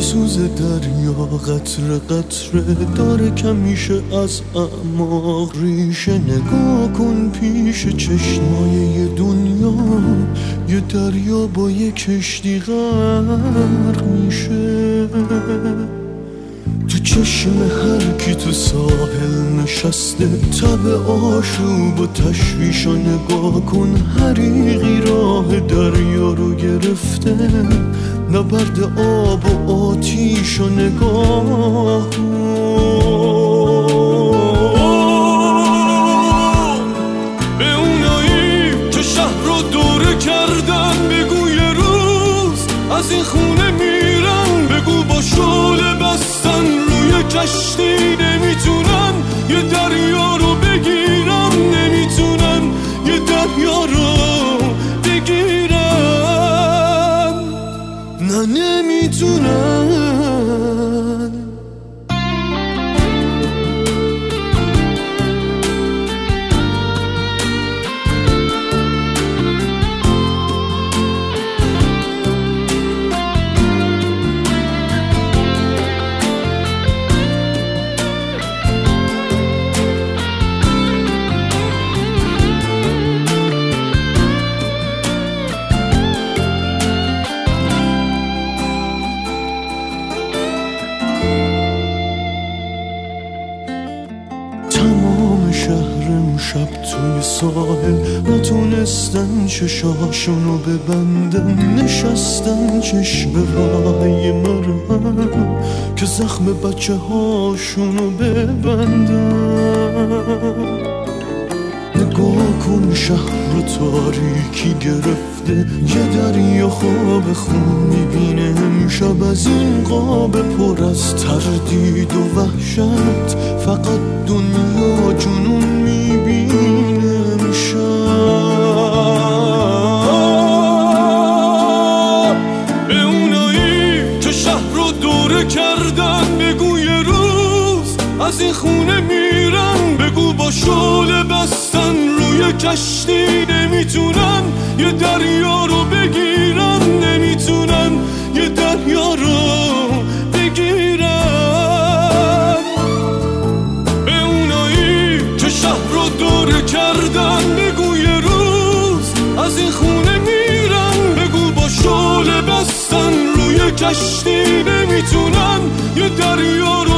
میسوزه دریا قطره قطره داره کمیشه از اعماق ریشه. نگاه کن پیش چشمای دنیا یه دریا با یه کشتی غرق میشه. تو چشم هر کی تو ساحل نشسته تب آشوب و تشویش رو نگاه کن. حریقی راه دریا رو گرفته نبرد آب و آتیش رو نگاه کن. به اونایی که شهر رو دوره کردن بگو یه روز از این خونه میرن. بگو با شعله بستن روی کشتی نمیتونن یه دریا رو بگیرن. نمیتونن یه دریا رو بگیرن. نه نمیتونن. تمام شهرم شب توی ساحل نتونستن چشاشونو ببندن. نشستن چشم رای مرهم که زخم بچه هاشونو ببندن. نگاه کن شهر رو تاریکی گرفته یه دریا خواب خون میبینه امشب. از این قاب پر از تردید و وحشت فقط دنیا جنون میبینه امشب. به اونایی که شهر رو دوره کردن بگو یه روز از این خونه میرن. بگو با شعله بستن روی کشتی نمیتونن یه دریا رو بگیرن. نمیتونن یه دریا رو بگیرن. به اونایی که شهر رو دوره کردن بگو یه روز از این خونه میرن. بگو با شعله بستن روی کشتی نمیتونن یه دریا رو